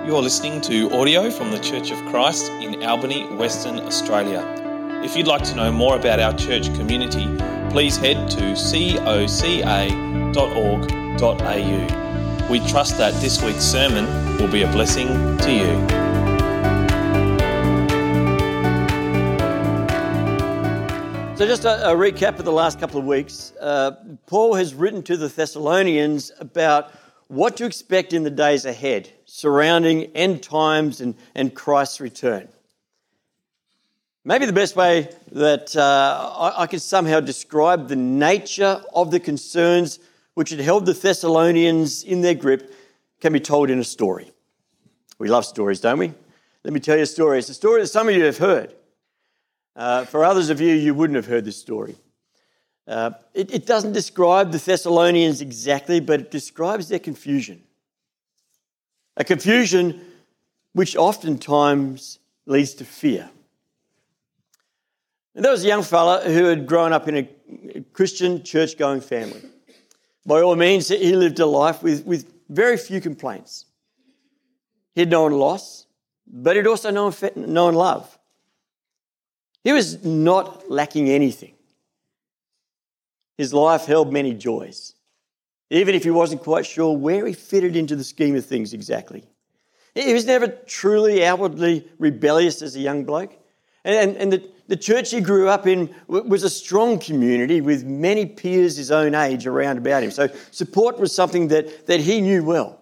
You're listening to audio from the Church of Christ in Albany, Western Australia. If you'd like to know more about our church community, please head to coca.org.au. We trust that this week's sermon will be a blessing to you. So just a recap of the last couple of weeks. Paul has written to the Thessalonians about what to expect in the days ahead surrounding end times and Christ's return. Maybe the best way that I could somehow describe the nature of the concerns which had held the Thessalonians in their grip can be told in a story. We love stories, don't we? Let me tell you a story. It's a story that some of you have heard. For others of you wouldn't have heard this story. It doesn't describe the Thessalonians exactly, but it describes their confusion. A confusion which oftentimes leads to fear. And there was a young fella who had grown up in a Christian church-going family. By all means, he lived a life with very few complaints. He'd known loss, but he'd also known love. He was not lacking anything. His life held many joys, even if he wasn't quite sure where he fitted into the scheme of things exactly. He was never truly outwardly rebellious as a young bloke. And the church he grew up in was a strong community with many peers his own age around about him. So support was something that he knew well.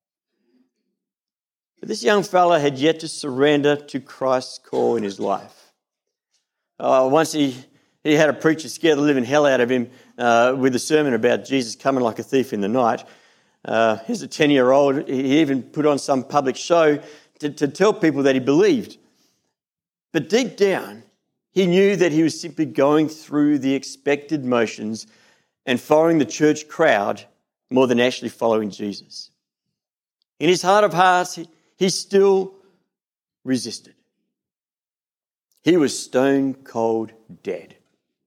But this young fella had yet to surrender to Christ's call in his life. Once he had a preacher scare the living hell out of him with a sermon about Jesus coming like a thief in the night. As a 10-year-old, he even put on some public show to tell people that he believed. But deep down, he knew that he was simply going through the expected motions and following the church crowd more than actually following Jesus. In his heart of hearts, he still resisted. He was stone cold dead.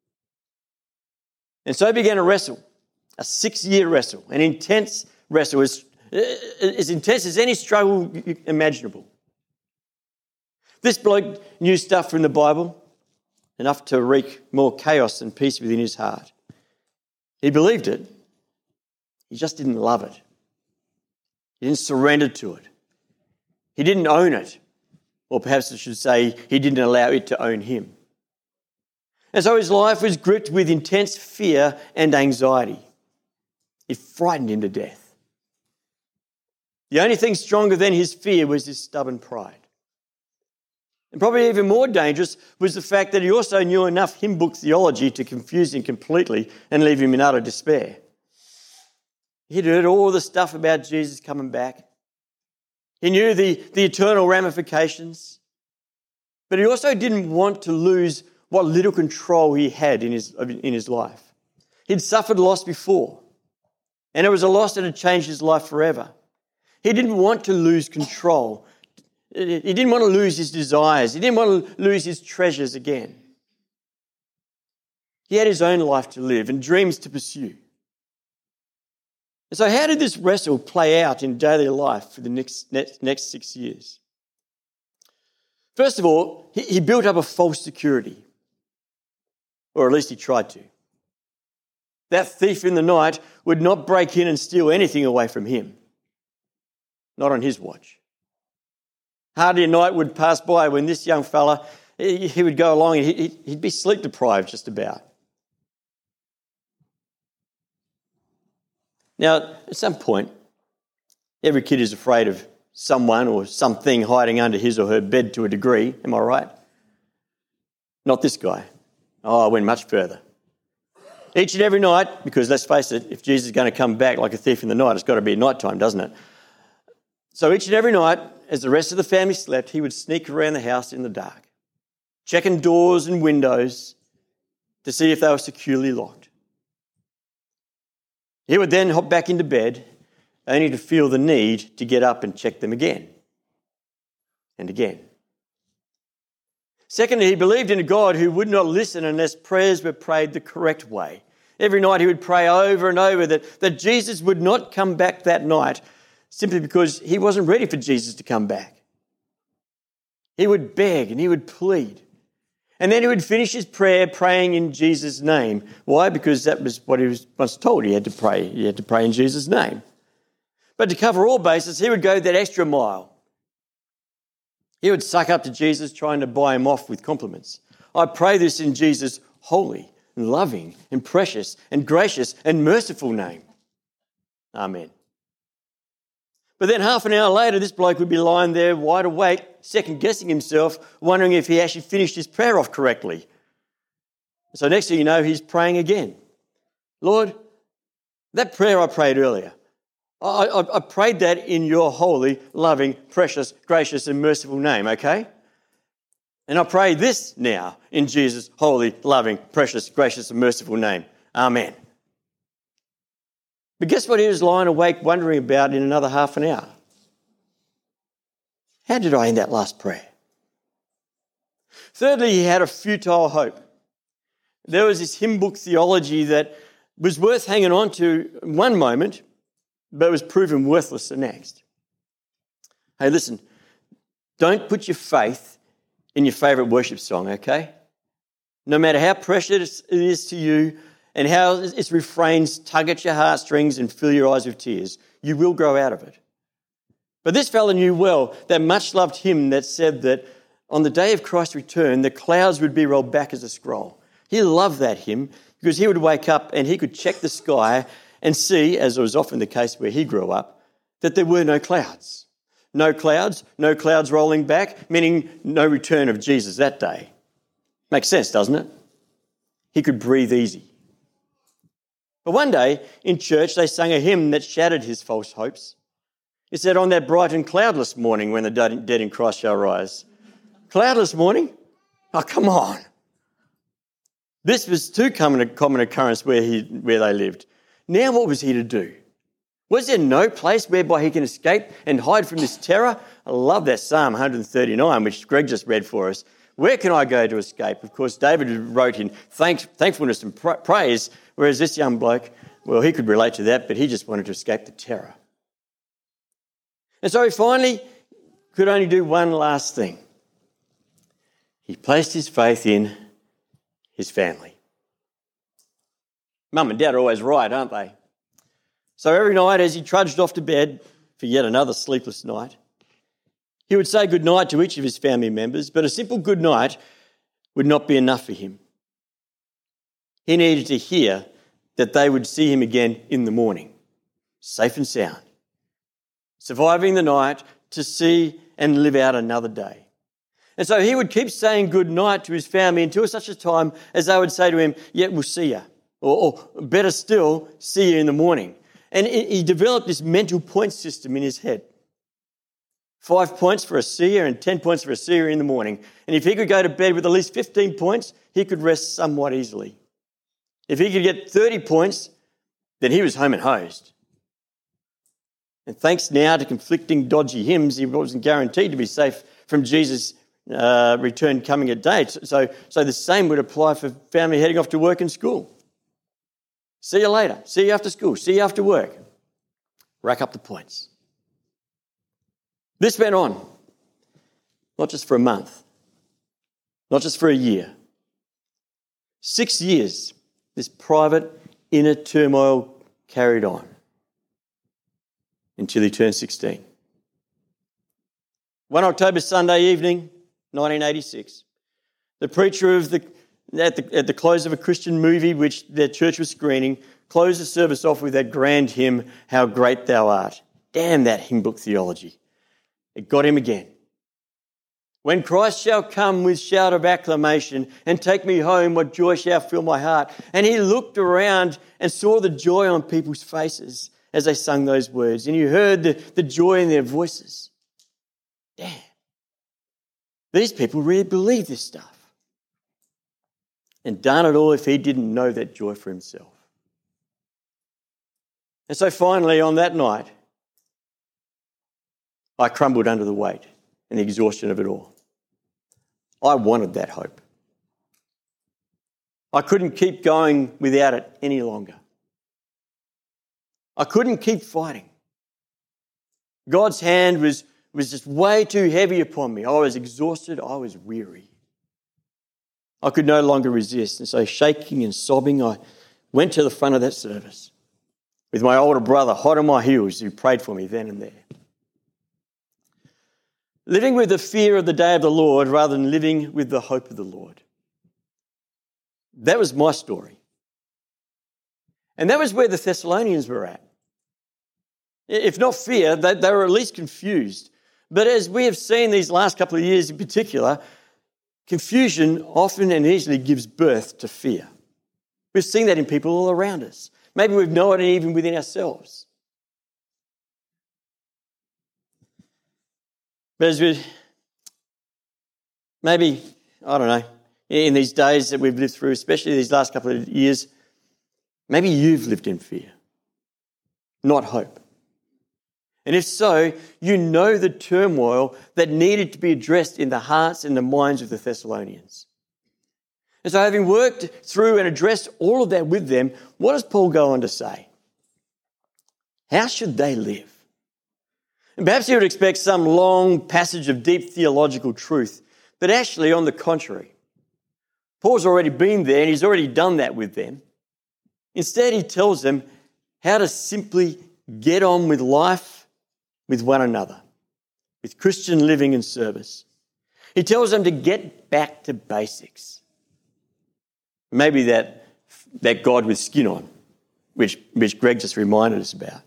And so began a wrestle, a 6-year wrestle, an intense wrestle, as intense as any struggle imaginable. This bloke knew stuff from the Bible, enough to wreak more chaos than peace within his heart. He believed it, he just didn't love it. He didn't surrender to it. He didn't own it. Or perhaps I should say he didn't allow it to own him. And so his life was gripped with intense fear and anxiety. It frightened him to death. The only thing stronger than his fear was his stubborn pride. And probably even more dangerous was the fact that he also knew enough hymn book theology to confuse him completely and leave him in utter despair. He'd heard all the stuff about Jesus coming back. He knew the eternal ramifications. But he also didn't want to lose what little control he had in his life. He'd suffered loss before, and it was a loss that had changed his life forever. He didn't want to lose control. He didn't want to lose his desires. He didn't want to lose his treasures again. He had his own life to live and dreams to pursue. And so how did this wrestle play out in daily life for the next 6 years? First of all, he built up a false security. Or at least he tried to. That thief in the night would not break in and steal anything away from him. Not on his watch. Hardly a night would pass by when this young fella, he would go along and he'd be sleep deprived just about. Now, at some point, every kid is afraid of someone or something hiding under his or her bed to a degree. Am I right? Not this guy. Oh, I went much further. Each and every night, because let's face it, if Jesus is going to come back like a thief in the night, it's got to be at night time, doesn't it? So each and every night, as the rest of the family slept, he would sneak around the house in the dark, checking doors and windows to see if they were securely locked. He would then hop back into bed, only to feel the need to get up and check them again and again. Secondly, he believed in a God who would not listen unless prayers were prayed the correct way. Every night he would pray over and over that Jesus would not come back that night simply because he wasn't ready for Jesus to come back. He would beg and he would plead. And then he would finish his prayer praying in Jesus' name. Why? Because that was what he was once told. He had to pray. He had to pray in Jesus' name. But to cover all bases, he would go that extra mile. He would suck up to Jesus, trying to buy him off with compliments. I pray this in Jesus' holy and loving and precious and gracious and merciful name. Amen. But then half an hour later, this bloke would be lying there wide awake, second-guessing himself, wondering if he actually finished his prayer off correctly. So next thing you know, he's praying again. Lord, that prayer I prayed earlier, I prayed that in your holy, loving, precious, gracious and merciful name, okay? And I pray this now in Jesus' holy, loving, precious, gracious and merciful name. Amen. But guess what he was lying awake wondering about in another half an hour? How did I end that last prayer? Thirdly, he had a futile hope. There was this hymn book theology that was worth hanging on to in one moment, but was proven worthless the next. Hey, listen, don't put your faith in your favourite worship song, okay? No matter how precious it is to you and how its refrains tug at your heartstrings and fill your eyes with tears, you will grow out of it. But this fellow knew well that much-loved hymn that said that on the day of Christ's return, the clouds would be rolled back as a scroll. He loved that hymn because he would wake up and he could check the sky and see, as was often the case where he grew up, that there were no clouds. No clouds rolling back, meaning no return of Jesus that day. Makes sense, doesn't it? He could breathe easy. But one day in church they sang a hymn that shattered his false hopes. It said, on that bright and cloudless morning when the dead in Christ shall rise. Cloudless morning? Oh, come on. This was too common occurrence where they lived. Now what was he to do? Was there no place whereby he can escape and hide from this terror? I love that Psalm 139, which Greg just read for us. Where can I go to escape? Of course, David wrote in thankfulness and praise, whereas this young bloke, well, he could relate to that, but he just wanted to escape the terror. And so he finally could only do one last thing. He placed his faith in his family. Mum and Dad are always right, aren't they? So every night as he trudged off to bed for yet another sleepless night, he would say goodnight to each of his family members, but a simple good night would not be enough for him. He needed to hear that they would see him again in the morning, safe and sound, surviving the night to see and live out another day. And so he would keep saying good night to his family until such a time as they would say to him, yeah, we'll see you. Or better still, see you in the morning. And he developed this mental point system in his head. 5 points for a seer and 10 points for a seer in the morning. And if he could go to bed with at least 15 points, he could rest somewhat easily. If he could get 30 points, then he was home and hosed. And thanks now to conflicting dodgy hymns, he wasn't guaranteed to be safe from Jesus' return coming at day. So the same would apply for family heading off to work and school. See you later. See you after school. See you after work. Rack up the points. This went on, not just for a month, not just for a year. 6 years, this private inner turmoil carried on until he turned 16. One October Sunday evening, 1986, the preacher at the close of a Christian movie which their church was screening, closed the service off with that grand hymn, How Great Thou Art. Damn that hymn book theology. It got him again. When Christ shall come with shout of acclamation and take me home, what joy shall fill my heart. And he looked around and saw the joy on people's faces as they sung those words. And he heard the joy in their voices. Damn. These people really believe this stuff. And darn it all if he didn't know that joy for himself. And so finally on that night, I crumbled under the weight and the exhaustion of it all. I wanted that hope. I couldn't keep going without it any longer. I couldn't keep fighting. God's hand was just way too heavy upon me. I was exhausted. I was weary. I could no longer resist. And so shaking and sobbing, I went to the front of that service with my older brother hot on my heels who prayed for me then and there. Living with the fear of the day of the Lord rather than living with the hope of the Lord. That was my story. And that was where the Thessalonians were at. If not fear, they were at least confused. But as we have seen these last couple of years in particular, confusion often and easily gives birth to fear. We've seen that in people all around us. Maybe we've known it even within ourselves. But as we, maybe, I don't know, in these days that we've lived through, especially these last couple of years, maybe you've lived in fear, not hope. And if so, you know the turmoil that needed to be addressed in the hearts and the minds of the Thessalonians. And so having worked through and addressed all of that with them, what does Paul go on to say? How should they live? And perhaps you would expect some long passage of deep theological truth, but actually on the contrary. Paul's already been there and he's already done that with them. Instead, he tells them how to simply get on with life with one another, with Christian living and service. He tells them to get back to basics. Maybe that God with skin on, which Greg just reminded us about.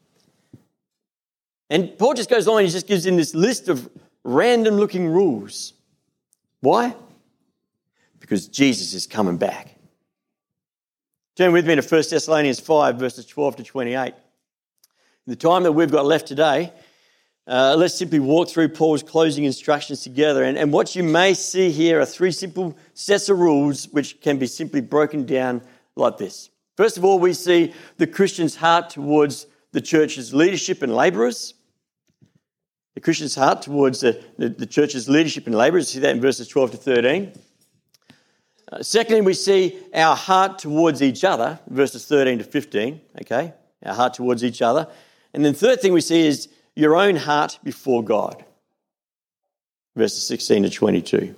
And Paul just goes on and he just gives them this list of random-looking rules. Why? Because Jesus is coming back. Turn with me to 1 Thessalonians 5, verses 12 to 28. In the time that we've got left today, let's simply walk through Paul's closing instructions together. And what you may see here are three simple sets of rules which can be simply broken down like this. First of all, we see the Christian's heart towards the church's leadership and labourers. The Christian's heart towards the church's leadership and labourers. See that in verses 12 to 13. Secondly, we see our heart towards each other, verses 13 to 15, okay? Our heart towards each other. And then third thing we see is your own heart before God, verses 16 to 22.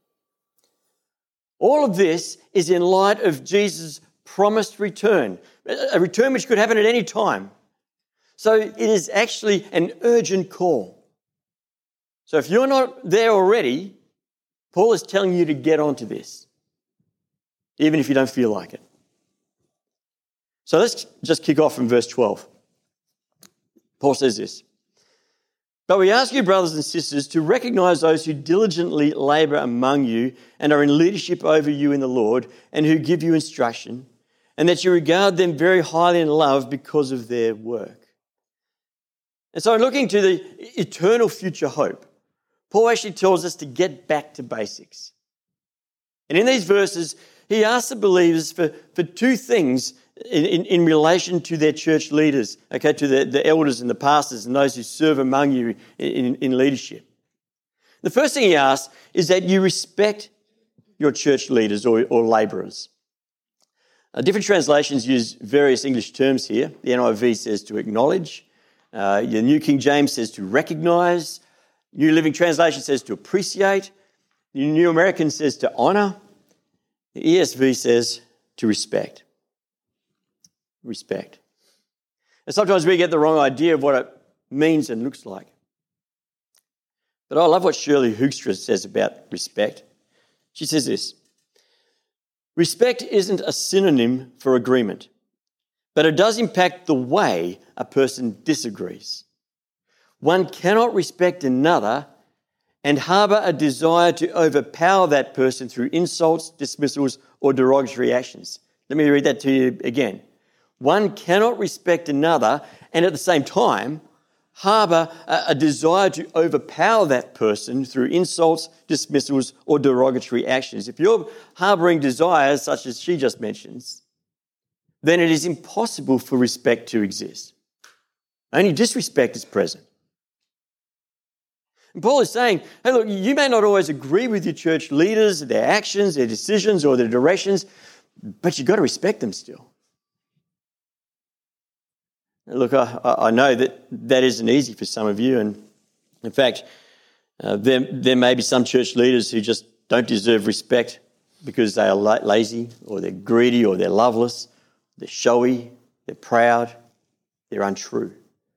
All of this is in light of Jesus' promised return, a return which could happen at any time. So it is actually an urgent call. So if you're not there already, Paul is telling you to get onto this, even if you don't feel like it. So let's just kick off from verse 12. Paul says this: "But we ask you, brothers and sisters, to recognise those who diligently labour among you and are in leadership over you in the Lord and who give you instruction, and that you regard them very highly in love because of their work." And so looking to the eternal future hope, Paul actually tells us to get back to basics. And in these verses, he asks the believers for two things in relation to their church leaders, okay, to the elders and the pastors and those who serve among you in leadership. The first thing he asks is that you respect your church leaders or labourers. Different translations use various English terms here. The NIV says to acknowledge. The New King James says to recognise. New Living Translation says to appreciate. The New American says to honour. The ESV says to respect. Respect. And sometimes we get the wrong idea of what it means and looks like. But I love what Shirley Hoekstra says about respect. She says this: "Respect isn't a synonym for agreement, but it does impact the way a person disagrees. One cannot respect another and harbour a desire to overpower that person through insults, dismissals, or derogatory actions." Let me read that to you again. One cannot respect another and at the same time harbour a desire to overpower that person through insults, dismissals, or derogatory actions. If you're harbouring desires such as she just mentions, then it is impossible for respect to exist. Only disrespect is present. And Paul is saying, hey, look, you may not always agree with your church leaders, their actions, their decisions, or their directions, but you've got to respect them still. Look, I know that isn't easy for some of you, and in fact, there may be some church leaders who just don't deserve respect because they are lazy, or they're greedy, or they're loveless, they're showy, they're proud, they're untrue.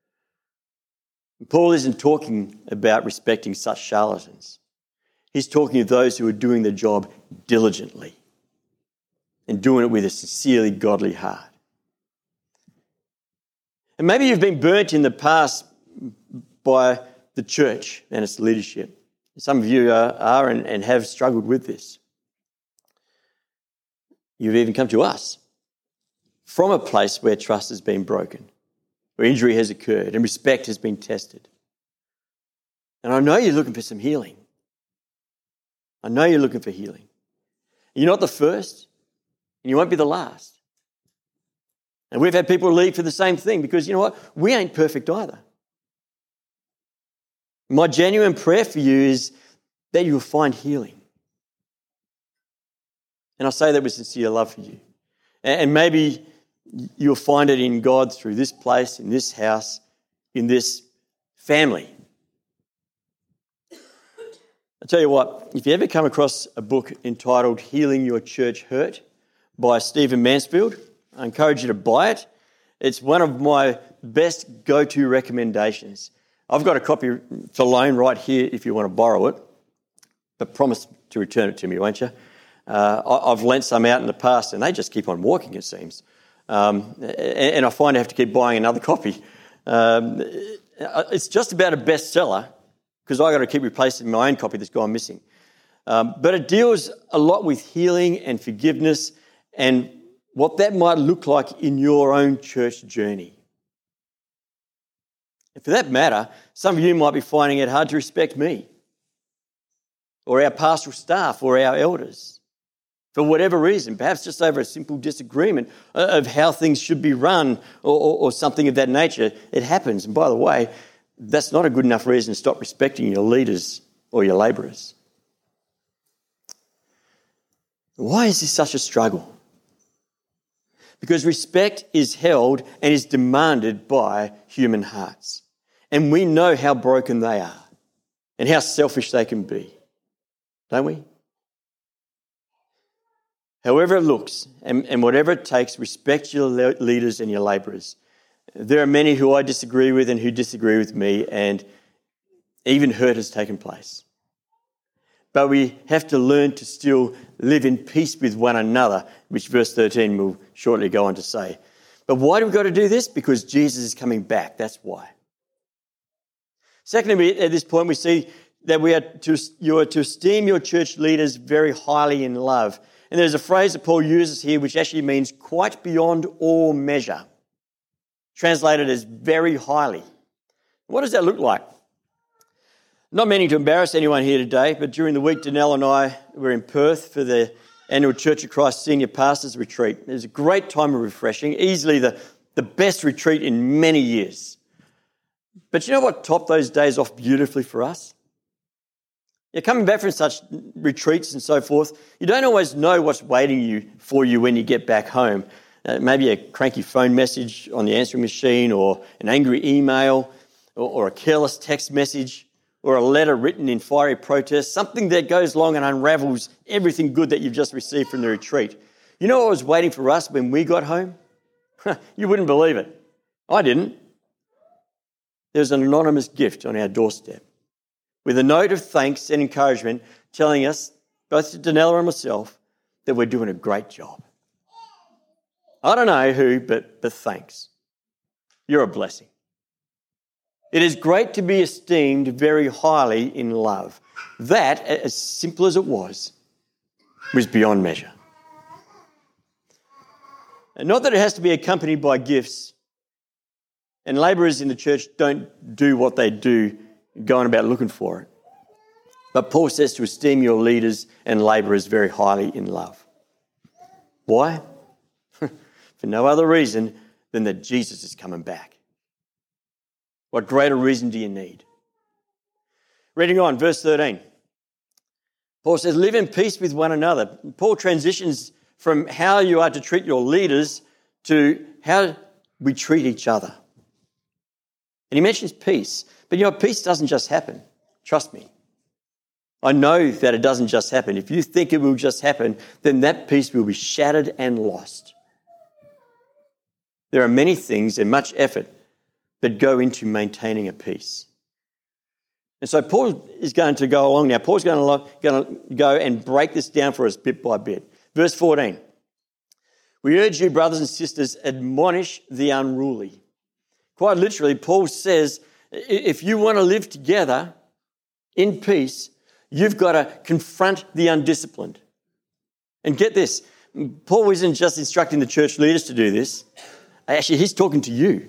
Paul isn't talking about respecting such charlatans. He's talking of those who are doing the job diligently and doing it with a sincerely godly heart. And maybe you've been burnt in the past by the church and its leadership. Some of you are and have struggled with this. You've even come to us from a place where trust has been broken, where injury has occurred and respect has been tested. And I know you're looking for some healing. I know you're looking for healing. You're not the first, and you won't be the last. And we've had people leave for the same thing because, you know what? We ain't perfect either. My genuine prayer for you is that you'll find healing. And I say that with sincere love for you. And maybe you'll find it in God through this place, in this house, in this family. I'll tell you what, if you ever come across a book entitled Healing Your Church Hurt by Stephen Mansfield, I encourage you to buy it. It's one of my best go-to recommendations. I've got a copy for loan right here if you want to borrow it, but promise to return it to me, won't you? I've lent some out in the past and they just keep on walking, it seems. And I find I have to keep buying another copy. It's just about a bestseller because I've got to keep replacing my own copy that's gone missing. But it deals a lot with healing and forgiveness and what that might look like in your own church journey. And for that matter, some of you might be finding it hard to respect me or our pastoral staff or our elders for whatever reason, perhaps just over a simple disagreement of how things should be run or something of that nature. It happens. And by the way, that's not a good enough reason to stop respecting your leaders or your labourers. Why is this such a struggle? Because respect is held and is demanded by human hearts. And we know how broken they are and how selfish they can be, don't we? However it looks and whatever it takes, respect your leaders and your labourers. There are many who I disagree with and who disagree with me, and even hurt has taken place. But we have to learn to still live in peace with one another, which verse 13 will shortly go on to say. But why do we got to do this? Because Jesus is coming back. That's why. Secondly, at this point, we see that you are to esteem your church leaders very highly in love. And there's a phrase that Paul uses here which actually means quite beyond all measure, translated as very highly. What does that look like? Not meaning to embarrass anyone here today, but during the week, Danelle and I were in Perth for the annual Church of Christ Senior Pastors Retreat. It was a great time of refreshing, easily the best retreat in many years. But you know what topped those days off beautifully for us? You're coming back from such retreats and so forth, you don't always know what's waiting for you when you get back home. Maybe a cranky phone message on the answering machine, or an angry email, or a careless text message, or a letter written in fiery protest, something that goes along and unravels everything good that you've just received from the retreat. You know what was waiting for us when we got home? You wouldn't believe it. I didn't. There was an anonymous gift on our doorstep with a note of thanks and encouragement telling us, both to Danella and myself, that we're doing a great job. I don't know who, but thanks. You're a blessing. It is great to be esteemed very highly in love. That, as simple as it was beyond measure. And not that it has to be accompanied by gifts, and labourers in the church don't do what they do going about looking for it. But Paul says to esteem your leaders and labourers very highly in love. Why? For no other reason than that Jesus is coming back. What greater reason do you need? Reading on, verse 13. Paul says, live in peace with one another. Paul transitions from how you are to treat your leaders to how we treat each other. And he mentions peace. But you know, peace doesn't just happen. Trust me. I know that it doesn't just happen. If you think it will just happen, then that peace will be shattered and lost. There are many things and much effort that go into maintaining a peace. And so Paul is going to go along now. Paul's going to go and break this down for us bit by bit. Verse 14. We urge you, brothers and sisters, admonish the unruly. Quite literally, Paul says, if you want to live together in peace, you've got to confront the undisciplined. And get this, Paul isn't just instructing the church leaders to do this. Actually, he's talking to you.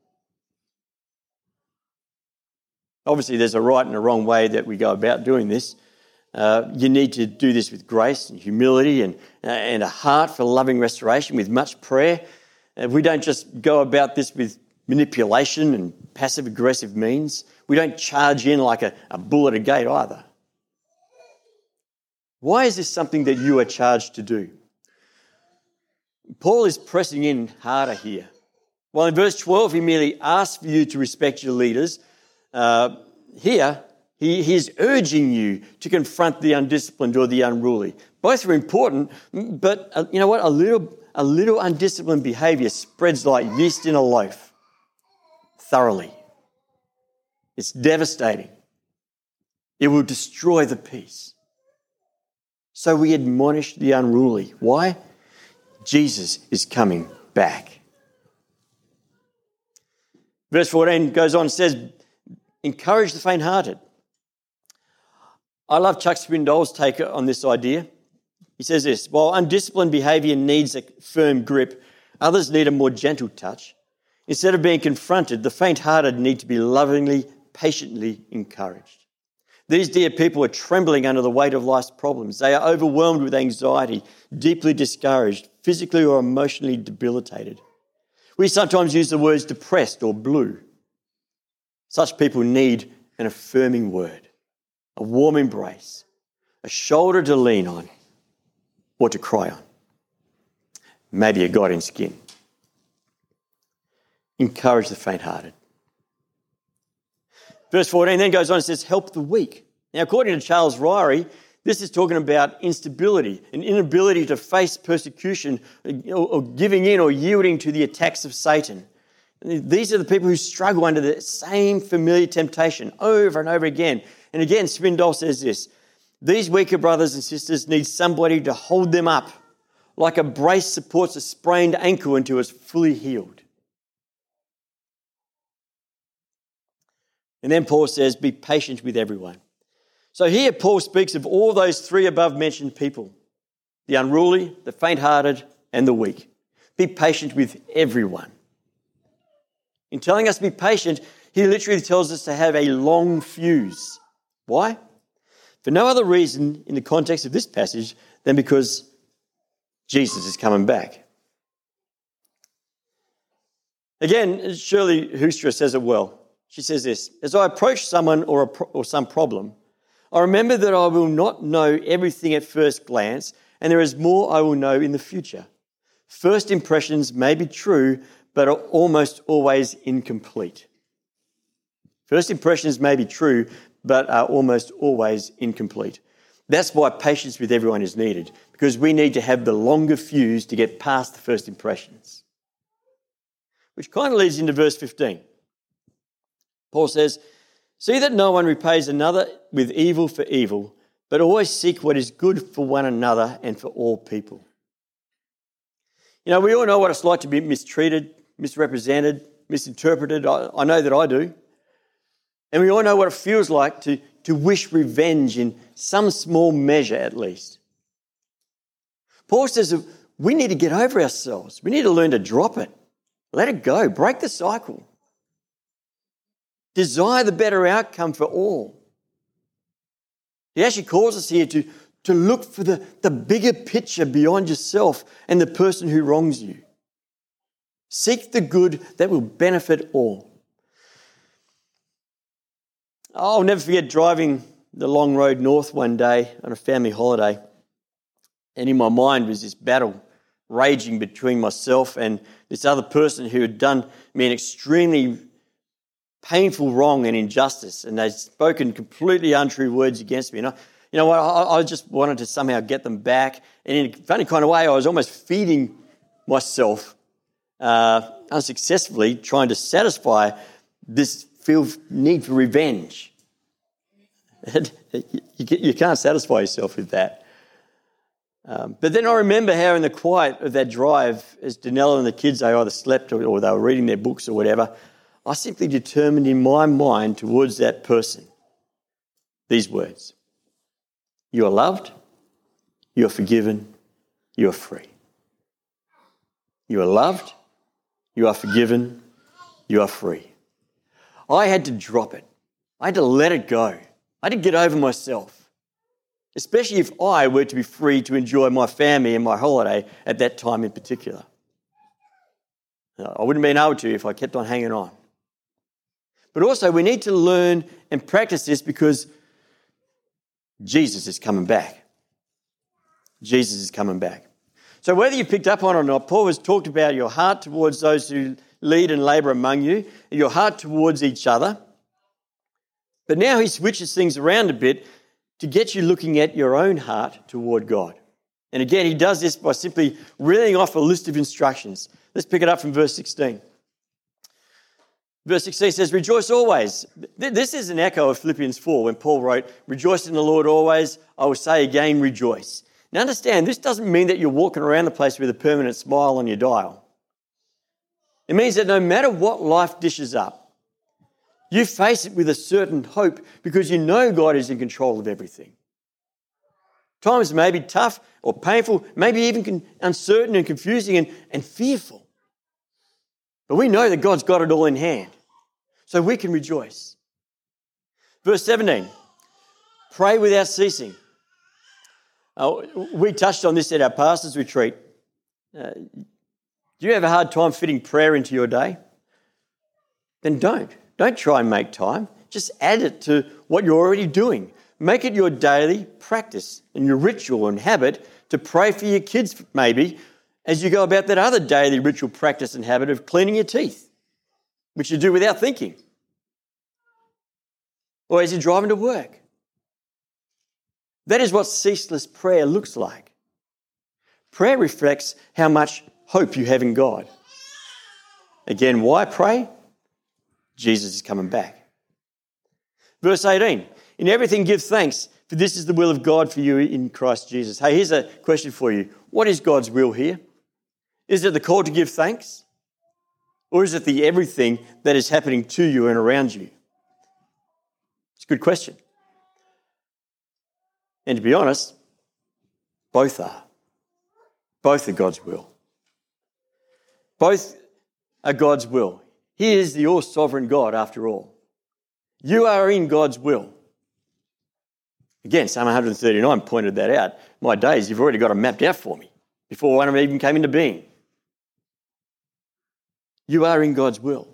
Obviously, there's a right and a wrong way that we go about doing this. You need to do this with grace and humility and a heart for loving restoration, with much prayer. We don't just go about this with manipulation and passive-aggressive means. We don't charge in like a bull at a gate either. Why is this something that you are charged to do? Paul is pressing in harder here. While in verse 12 he merely asks for you to respect your leaders, here he is urging you to confront the undisciplined or the unruly. Both are important, but you know what? A little undisciplined behaviour spreads like yeast in a loaf, thoroughly. It's devastating. It will destroy the peace. So we admonish the unruly. Why? Jesus is coming back. Verse 14 goes on and says, encourage the faint-hearted. I love Chuck Swindoll's take on this idea. He says this, while undisciplined behaviour needs a firm grip, others need a more gentle touch. Instead of being confronted, the faint-hearted need to be lovingly, patiently encouraged. These dear people are trembling under the weight of life's problems. They are overwhelmed with anxiety, deeply discouraged, physically or emotionally debilitated. We sometimes use the words depressed or blue. Such people need an affirming word, a warm embrace, a shoulder to lean on or to cry on. Maybe a God in skin. Encourage the faint-hearted. Verse 14 then goes on and says, help the weak. Now, according to Charles Ryrie, this is talking about instability, an inability to face persecution or giving in or yielding to the attacks of Satan. These are the people who struggle under the same familiar temptation over and over again. And again, Swindoll says this, these weaker brothers and sisters need somebody to hold them up, like a brace supports a sprained ankle until it's fully healed. And then Paul says, be patient with everyone. So here Paul speaks of all those three above mentioned people, the unruly, the faint-hearted, and the weak. Be patient with everyone. In telling us to be patient, he literally tells us to have a long fuse. Why? For no other reason in the context of this passage than because Jesus is coming back. Again, Shirley Hoostra says it well. She says this, as I approach someone or some problem, I remember that I will not know everything at first glance, and there is more I will know in the future. First impressions may be true, but are almost always incomplete. First impressions may be true, but are almost always incomplete. That's why patience with everyone is needed, because we need to have the longer fuse to get past the first impressions. Which kind of leads into verse 15. Paul says, see that no one repays another with evil for evil, but always seek what is good for one another and for all people. You know, we all know what it's like to be mistreated, misrepresented, misinterpreted. I know that I do. And we all know what it feels like to wish revenge in some small measure at least. Paul says that we need to get over ourselves. We need to learn to drop it. Let it go. Break the cycle. Desire the better outcome for all. He actually calls us here to look for the bigger picture beyond yourself and the person who wrongs you. Seek the good that will benefit all. I'll never forget driving the long road north one day on a family holiday, and in my mind was this battle raging between myself and this other person who had done me an extremely painful wrong and injustice, and they'd spoken completely untrue words against me. And you know what? I just wanted to somehow get them back. And in a funny kind of way, I was almost feeding myself unsuccessfully, trying to satisfy this need for revenge. You can't satisfy yourself with that. But then I remember how in the quiet of that drive, as Danella and the kids, they either slept or they were reading their books or whatever, I simply determined in my mind towards that person these words: you are loved, you are forgiven, you are free. You are loved, you are forgiven, you are free. I had to drop it. I had to let it go. I had to get over myself, especially if I were to be free to enjoy my family and my holiday at that time in particular. I wouldn't have been able to if I kept on hanging on. But also we need to learn and practice this because Jesus is coming back. Jesus is coming back. So whether you picked up on it or not, Paul has talked about your heart towards those who lead and labour among you, and your heart towards each other. But now he switches things around a bit to get you looking at your own heart toward God. And again, he does this by simply reeling off a list of instructions. Let's pick it up from verse 16. Verse 16 says, rejoice always. This is an echo of Philippians 4 when Paul wrote, rejoice in the Lord always. I will say again, rejoice. Now understand, this doesn't mean that you're walking around the place with a permanent smile on your dial. It means that no matter what life dishes up, you face it with a certain hope because you know God is in control of everything. Times may be tough or painful, maybe even uncertain and confusing and fearful. But we know that God's got it all in hand, so we can rejoice. Verse 17, pray without ceasing. We touched on this at our pastors' retreat. Do you have a hard time fitting prayer into your day? Then don't. Don't try and make time. Just add it to what you're already doing. Make it your daily practice and your ritual and habit to pray for your kids maybe as you go about that other daily ritual practice and habit of cleaning your teeth, which you do without thinking. Or as you're driving to work. That is what ceaseless prayer looks like. Prayer reflects how much hope you have in God. Again, why pray? Jesus is coming back. Verse 18, in everything give thanks, for this is the will of God for you in Christ Jesus. Hey, here's a question for you. What is God's will here? Is it the call to give thanks? Or is it the everything that is happening to you and around you? It's a good question. And to be honest, both are. Both are God's will. Both are God's will. He is the all-sovereign God after all. You are in God's will. Again, Psalm 139 pointed that out. My days, you've already got them mapped out for me before one of them even came into being. You are in God's will.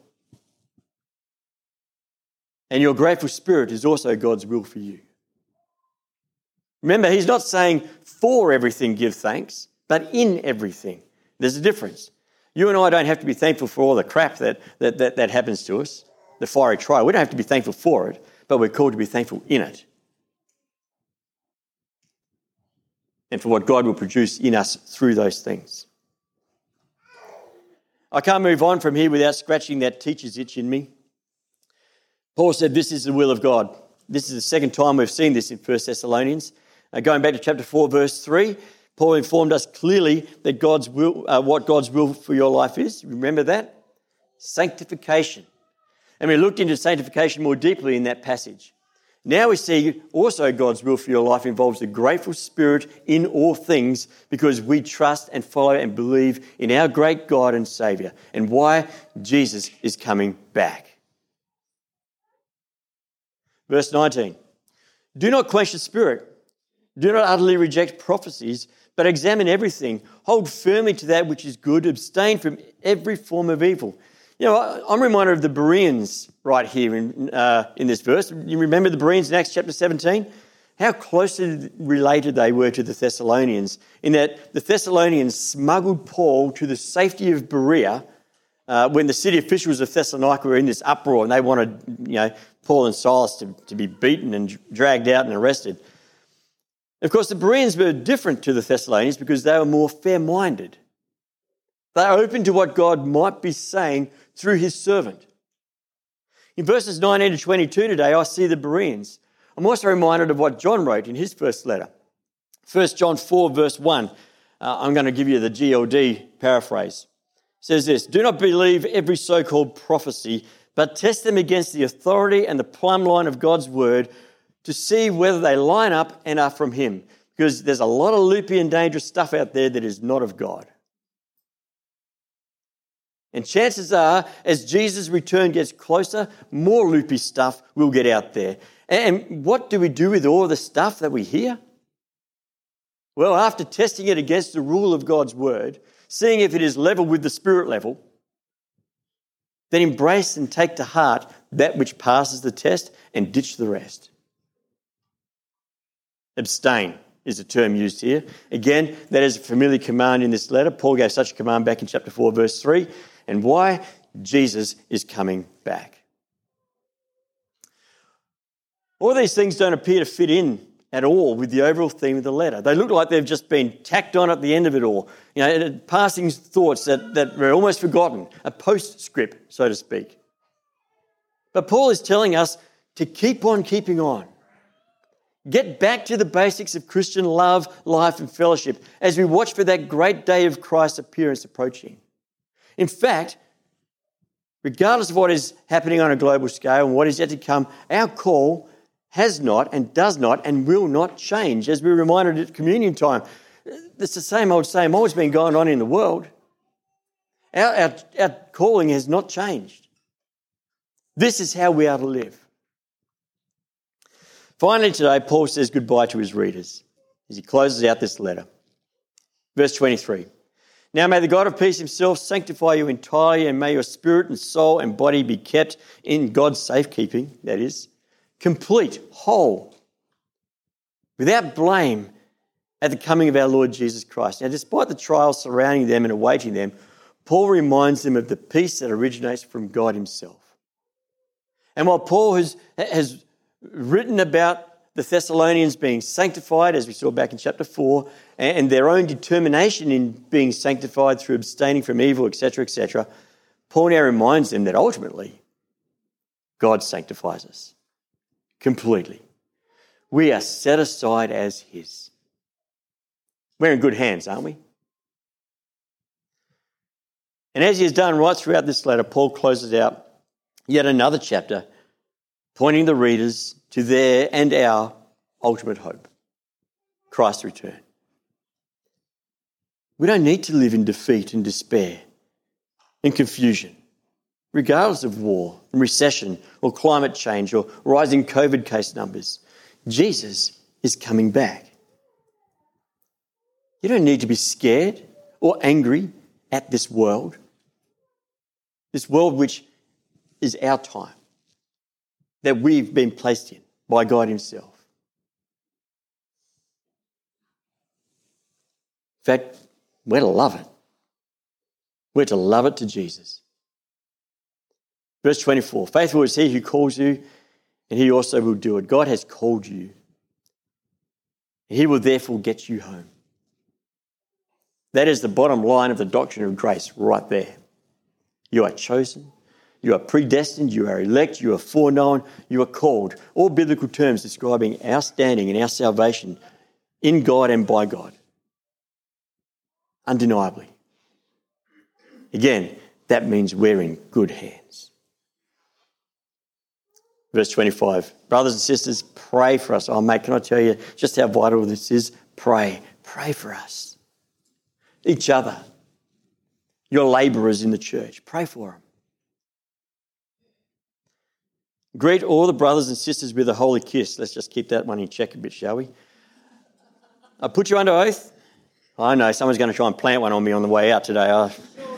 And your grateful spirit is also God's will for you. Remember, he's not saying for everything give thanks, but in everything. There's a difference. You and I don't have to be thankful for all the crap that happens to us, the fiery trial. We don't have to be thankful for it, but we're called to be thankful in it. And for what God will produce in us through those things. I can't move on from here without scratching that teacher's itch in me. Paul said this is the will of God. This is the second time we've seen this in 1 Thessalonians. Going back to chapter 4, verse 3, Paul informed us clearly that God's will, what God's will for your life is. Remember that? Sanctification. And we looked into sanctification more deeply in that passage. Now we see also God's will for your life involves a grateful spirit in all things because we trust and follow and believe in our great God and Saviour and why Jesus is coming back. Verse 19, do not quench the spirit. Do not utterly reject prophecies, but examine everything. Hold firmly to that which is good. Abstain from every form of evil. You know, I'm reminded of the Bereans right here in this verse. You remember the Bereans in Acts chapter 17? How closely related they were to the Thessalonians in that the Thessalonians smuggled Paul to the safety of Berea when the city officials of Thessalonica were in this uproar and they wanted, Paul and Silas to be beaten and dragged out and arrested. Of course, the Bereans were different to the Thessalonians because they were more fair-minded. They are open to what God might be saying through his servant. In verses 19 to 22 today, I see the Bereans. I'm also reminded of what John wrote in his first letter. 1 John 4, verse 1. I'm going to give you the GLD paraphrase. It says this: "Do not believe every so-called prophecy, but test them against the authority and the plumb line of God's word to see whether they line up and are from him." Because there's a lot of loopy and dangerous stuff out there that is not of God. And chances are, as Jesus' return gets closer, more loopy stuff will get out there. And what do we do with all the stuff that we hear? Well, after testing it against the rule of God's word, seeing if it is level with the spirit level, then embrace and take to heart that which passes the test and ditch the rest. Abstain is the term used here. Again, that is a familiar command in this letter. Paul gave such a command back in chapter 4, verse 3. And why? Jesus is coming back. All these things don't appear to fit in at all with the overall theme of the letter. They look like they've just been tacked on at the end of it all. Passing thoughts that were almost forgotten, a postscript, so to speak. But Paul is telling us to keep on keeping on. Get back to the basics of Christian love, life and fellowship as we watch for that great day of Christ's appearance approaching. In fact, regardless of what is happening on a global scale and what is yet to come, our call has not and does not and will not change. As we were reminded at communion time, it's the same old has been going on in the world. Our calling has not changed. This is how we are to live. Finally today, Paul says goodbye to his readers as he closes out this letter. Verse 23. "Now may the God of peace himself sanctify you entirely, and may your spirit and soul and body be kept in God's safekeeping," that is, complete, whole, without blame at the coming of our Lord Jesus Christ. Now, despite the trials surrounding them and awaiting them, Paul reminds them of the peace that originates from God himself. And while Paul has written about the Thessalonians being sanctified, as we saw back in chapter 4, and their own determination in being sanctified through abstaining from evil, etc., Paul now reminds them that ultimately God sanctifies us completely. We are set aside as his. We're in good hands, aren't we? And as he has done right throughout this letter, Paul closes out yet another chapter pointing the readers to their and our ultimate hope, Christ's return. We don't need to live in defeat and despair and confusion, regardless of war and recession or climate change or rising COVID case numbers. Jesus is coming back. You don't need to be scared or angry at this world which is our time, that we've been placed in by God himself. In fact, we're to love it. We're to love it to Jesus. Verse 24, "Faithful is he who calls you, and he also will do it." God has called you. He will therefore get you home. That is the bottom line of the doctrine of grace right there. You are chosen. You are predestined, you are elect, you are foreknown, you are called. All biblical terms describing our standing and our salvation in God and by God. Undeniably. Again, that means we're in good hands. Verse 25, "Brothers and sisters, pray for us." Oh, mate, can I tell you just how vital this is? Pray. Pray for us. Each other. Your labourers in the church. Pray for them. Greet all the brothers and sisters with a holy kiss. Let's just keep that one in check a bit, shall we? I put you under oath. I know, someone's going to try and plant one on me on the way out today. I'm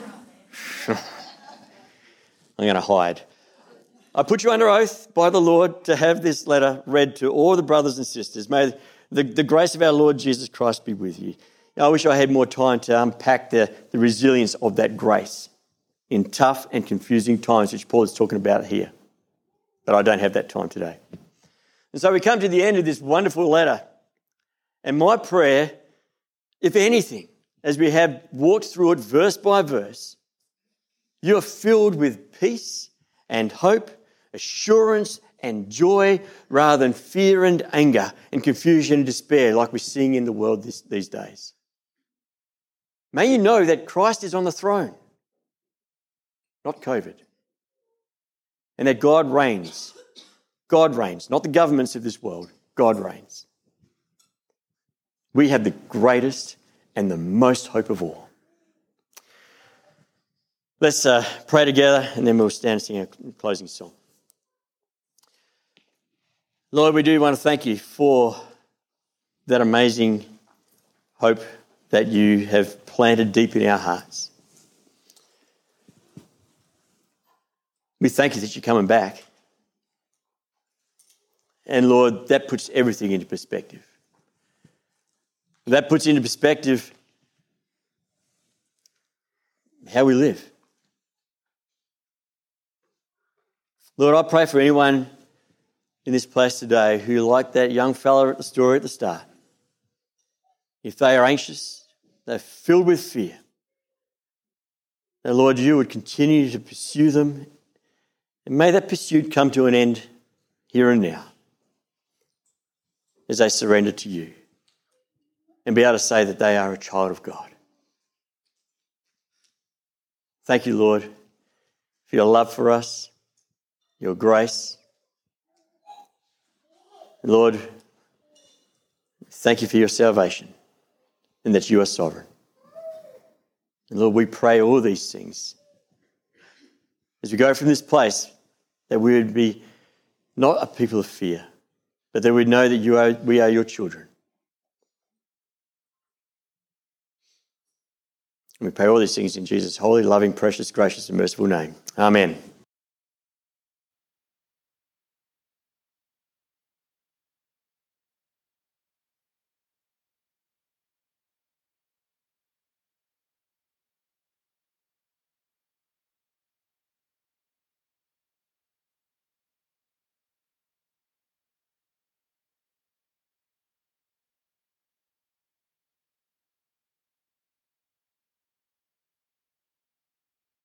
going to hide. I put you under oath by the Lord to have this letter read to all the brothers and sisters. May the grace of our Lord Jesus Christ be with you. I wish I had more time to unpack the resilience of that grace. in tough and confusing times, which Paul is talking about here. But I don't have that time today. And so we come to the end of this wonderful letter. And my prayer, if anything, as we have walked through it verse by verse, you are filled with peace and hope, assurance and joy, rather than fear and anger and confusion and despair like we're seeing in the world these days. May you know that Christ is on the throne, not COVID, and that God reigns. God reigns, not the governments of this world. God reigns. We have the greatest and the most hope of all. Let's pray together and then we'll stand and sing our closing song. Lord, we do want to thank you for that amazing hope that you have planted deep in our hearts. We thank you that you're coming back. And Lord, that puts everything into perspective. That puts into perspective how we live. Lord, I pray for anyone in this place today who, like that young fella at the story at the start, if they are anxious, they're filled with fear, that, Lord, you would continue to pursue them, and may that pursuit come to an end here and now as they surrender to you and be able to say that they are a child of God. Thank you, Lord, for your love for us, your grace. And Lord, thank you for your salvation and that you are sovereign. And Lord, we pray all these things as we go from this place, that we would be not a people of fear, but that we know that we are your children. And we pray all these things in Jesus' holy, loving, precious, gracious and merciful name. Amen.